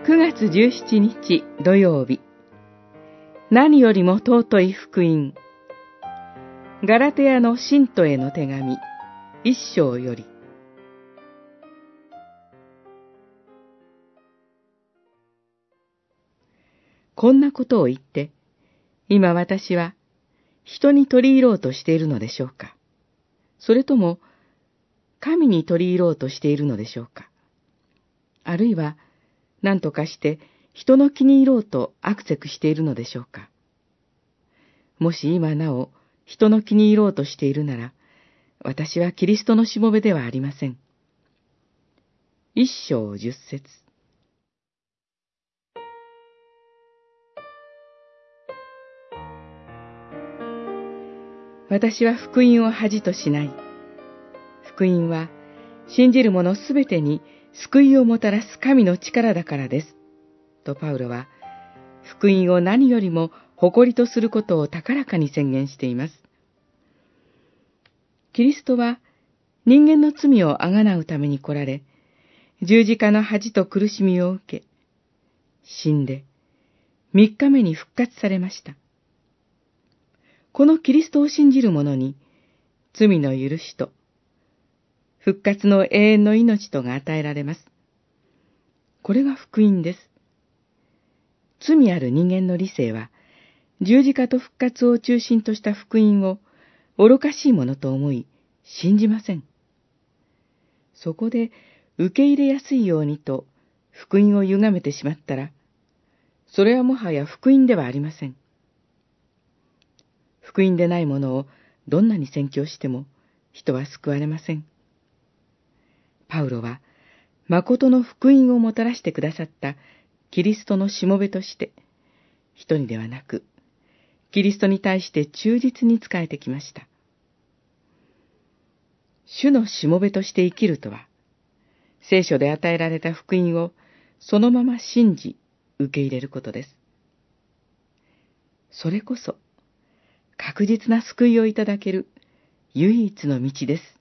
9月17日土曜日、何よりも尊い福音。ガラテヤの信徒への手紙、1章より。こんなことを言って、今私は人に取り入ろうとしているのでしょうか。それとも、神に取り入ろうとしているのでしょうか。あるいは、何とかして人の気に入ろうと悪せくしているのでしょうか。もし今なお人の気に入ろうとしているなら、私はキリストのしもべではありません。1章10節。私は福音を恥としない。福音は信じる者すべてに救いをもたらす神の力だからです。とパウロは福音を何よりも誇りとすることを高らかに宣言しています。キリストは人間の罪をあがなうために来られ、十字架の恥と苦しみを受け、死んで3日目に復活されました。このキリストを信じる者に罪の許しと復活の永遠の命とが与えられます。これが福音です。罪ある人間の理性は、十字架と復活を中心とした福音を愚かしいものと思い、信じません。そこで受け入れやすいようにと福音を歪めてしまったら、それはもはや福音ではありません。福音でないものをどんなに宣教しても人は救われません。パウロは、誠の福音をもたらしてくださったキリストのしもべとして、人にではなく、キリストに対して忠実に仕えてきました。主のしもべとして生きるとは、聖書で与えられた福音をそのまま信じ、受け入れることです。それこそ、確実な救いをいただける唯一の道です。